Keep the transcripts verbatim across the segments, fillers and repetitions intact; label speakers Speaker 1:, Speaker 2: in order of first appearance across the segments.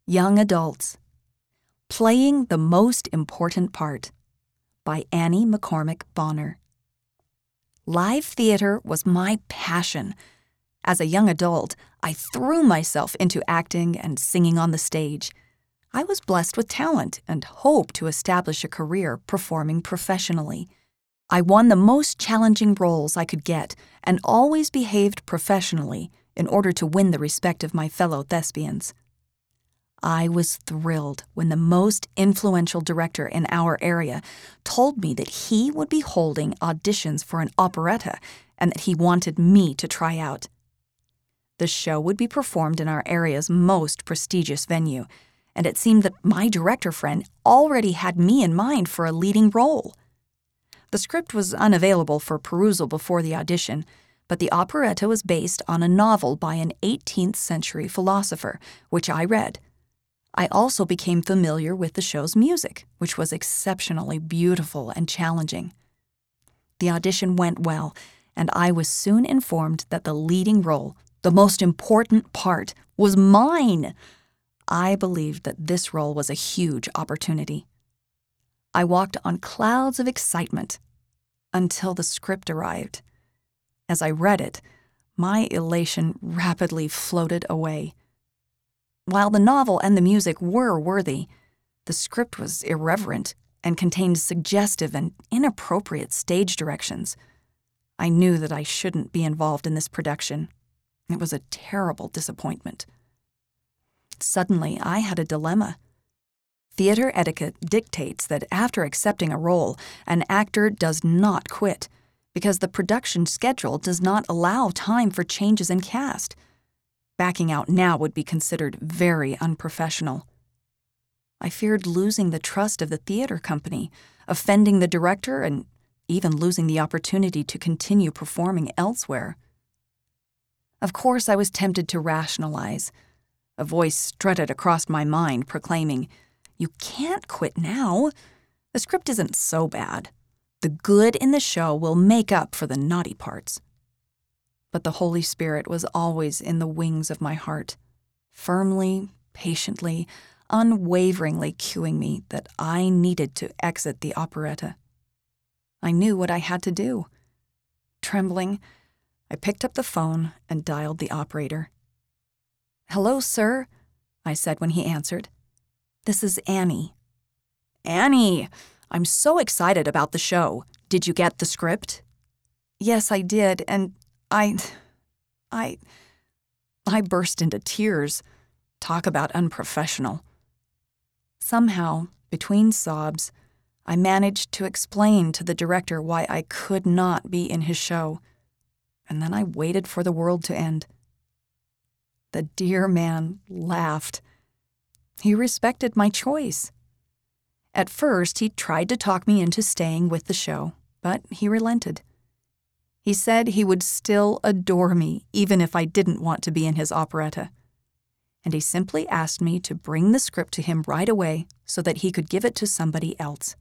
Speaker 1: Young Adults. Playing the Most Important Part by Annie McCormick Bonner. Live theater was my passion. As a young adult, I threw myself into acting and singing on the stage. I was blessed with talent and hoped to establish a career performing professionally. I won the most challenging roles I could get and always behaved professionally in order to win the respect of my fellow thespians. I was thrilled when the most influential director in our area told me that he would be holding auditions for an operetta and that he wanted me to try out. The show would be performed in our area's most prestigious venue, and it seemed that my director friend already had me in mind for a leading role. The script was unavailable for perusal before the audition, but the operetta was based on a novel by an eighteenth century philosopher, which I read. I also became familiar with the show's music, which was exceptionally beautiful and challenging. The audition went well, and I was soon informed that the leading role, the most important part, was mine. I believed that this role was a huge opportunity. I walked on clouds of excitement until the script arrived. As I read it, my elation rapidly floated away. While the novel and the music were worthy, the script was irreverent and contained suggestive and inappropriate stage directions. I knew that I shouldn't be involved in this production. It was a terrible disappointment. Suddenly, I had a dilemma. Theater etiquette dictates that after accepting a role, an actor does not quit, because the production schedule does not allow time for changes in cast. Backing out now would be considered very unprofessional. I feared losing the trust of the theater company, offending the director, and even losing the opportunity to continue performing elsewhere. Of course, I was tempted to rationalize. A voice strutted across my mind, proclaiming, "You can't quit now. The script isn't so bad. The good in the show will make up for the naughty parts." But the Holy Spirit was always in the wings of my heart, firmly, patiently, unwaveringly cueing me that I needed to exit the operetta. I knew what I had to do. Trembling, I picked up the phone and dialed the operator. "Hello, sir," I said when he answered. "This is Annie." "Annie, I'm so excited about the show. Did you get the script?" "Yes, I did, and I, I, I burst into tears. Talk about unprofessional. Somehow, between sobs, I managed to explain to the director why I could not be in his show, and then I waited for the world to end. The dear man laughed. He respected my choice. At first, he tried to talk me into staying with the show, but he relented. He said he would still adore me even if I didn't want to be in his operetta. And he simply asked me to bring the script to him right away so that he could give it to somebody else.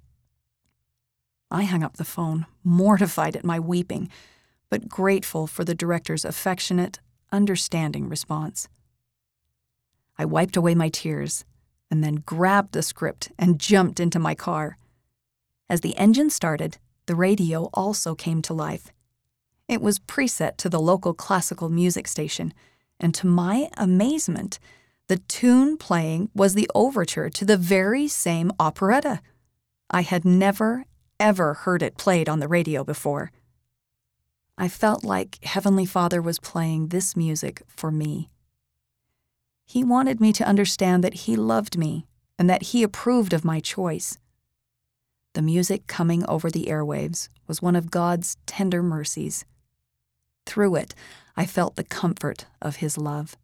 Speaker 1: I hung up the phone, mortified at my weeping, but grateful for the director's affectionate, understanding response. I wiped away my tears and then grabbed the script and jumped into my car. As the engine started, the radio also came to life. It was preset to the local classical music station, and to my amazement, the tune playing was the overture to the very same operetta. I had never, ever heard it played on the radio before. I felt like Heavenly Father was playing this music for me. He wanted me to understand that He loved me and that He approved of my choice. The music coming over the airwaves was one of God's tender mercies. Through it, I felt the comfort of His love.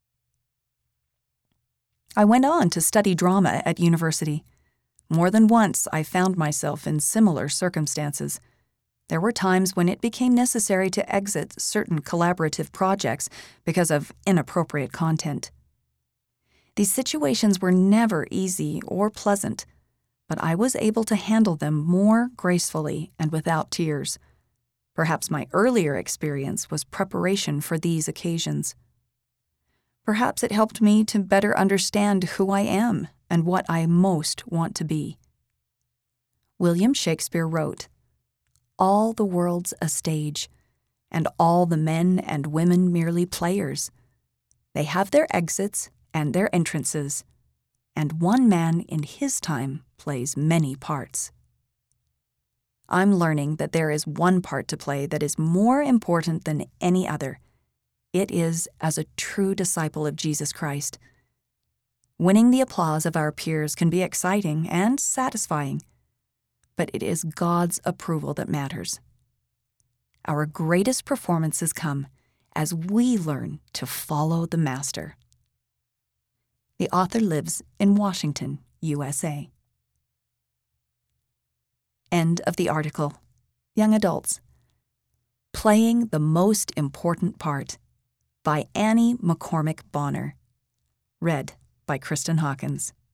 Speaker 1: I went on to study drama at university. More than once, I found myself in similar circumstances. There were times when it became necessary to exit certain collaborative projects because of inappropriate content. These situations were never easy or pleasant, but I was able to handle them more gracefully and without tears. Perhaps my earlier experience was preparation for these occasions. Perhaps it helped me to better understand who I am and what I most want to be. William Shakespeare wrote, "All the world's a stage, and all the men and women merely players. They have their exits and their entrances, and one man in his time plays many parts." I'm learning that there is one part to play that is more important than any other. It is as a true disciple of Jesus Christ. Winning the applause of our peers can be exciting and satisfying, but it is God's approval that matters. Our greatest performances come as we learn to follow the Master. The author lives in Washington, U S A. End of the article. Young Adults. Playing the Most Important Part by Annie McCormick Bonner. Read by Kristen Hawkins.